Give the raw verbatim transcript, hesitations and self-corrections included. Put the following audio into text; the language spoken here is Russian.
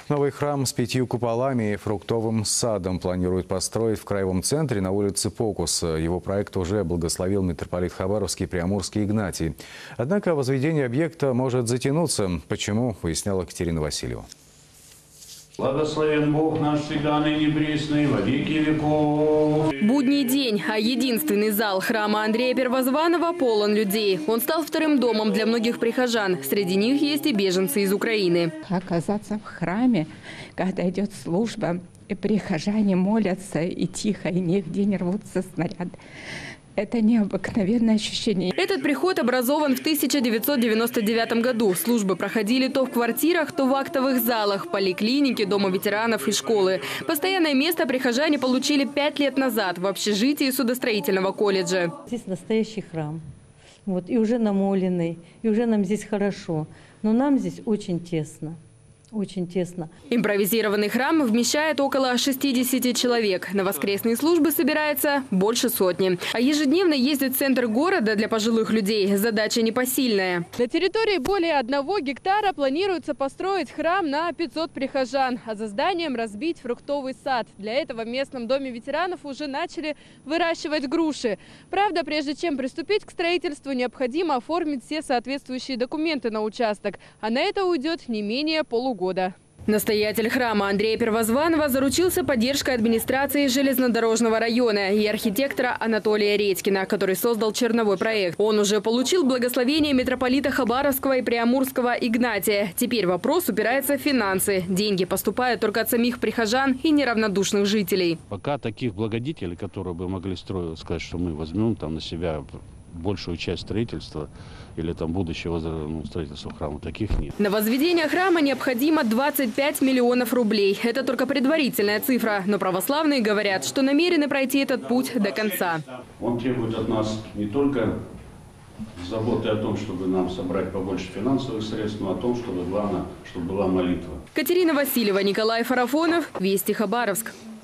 Новый храм с пятью куполами и фруктовым садом планируют построить в краевом центре на улице Покус. Его проект уже благословил митрополит Хабаровский Преамурский Игнатий. Однако возведение объекта может затянуться. Почему, выясняла Катерина Васильева. Благословен Бог наш всегда, ныне присно и во веки веков. Будний день, а единственный зал храма Андрея Первозванного полон людей. Он стал вторым домом для многих прихожан. Среди них есть и беженцы из Украины. Оказаться в храме, когда идет служба, и прихожане молятся, и тихо, и нигде не рвутся снаряды. Это необыкновенное ощущение. Этот приход образован в тысяча девятьсот девяносто девятом году. Службы проходили то в квартирах, то в актовых залах, поликлинике, дома ветеранов и школы. Постоянное место прихожане получили пять лет назад в общежитии судостроительного колледжа. Здесь настоящий храм. Вот, и уже намоленный, и уже нам здесь хорошо. Но нам здесь очень тесно. Очень тесно. Импровизированный храм вмещает около шестидесяти человек. На воскресные службы собирается больше сотни. А ежедневно ездить в центр города для пожилых людей – задача непосильная. На территории более одного гектара планируется построить храм на пятьсот прихожан, а за зданием разбить фруктовый сад. Для этого в местном доме ветеранов уже начали выращивать груши. Правда, прежде чем приступить к строительству, необходимо оформить все соответствующие документы на участок. А на это уйдет не менее полугода. года. Настоятель храма Андрея Первозванного заручился поддержкой администрации железнодорожного района и архитектора Анатолия Редькина, который создал черновой проект. Он уже получил благословение митрополита Хабаровского и Преамурского Игнатия. Теперь вопрос упирается в финансы. Деньги поступают только от самих прихожан и неравнодушных жителей. Пока таких благодетелей, которые бы могли строить, сказать, что мы возьмем там на себя большую часть строительства или там будущего ну, строительства храма, таких нет. На возведение храма необходимо двадцать пять миллионов рублей. Это только предварительная цифра. Но православные говорят, что намерены пройти этот путь до конца. Он требует от нас не только заботы о том, чтобы нам собрать побольше финансовых средств, но о том, чтобы, главное, чтобы была молитва. Катерина Васильева, Николай Фарафонов, Вести Хабаровск.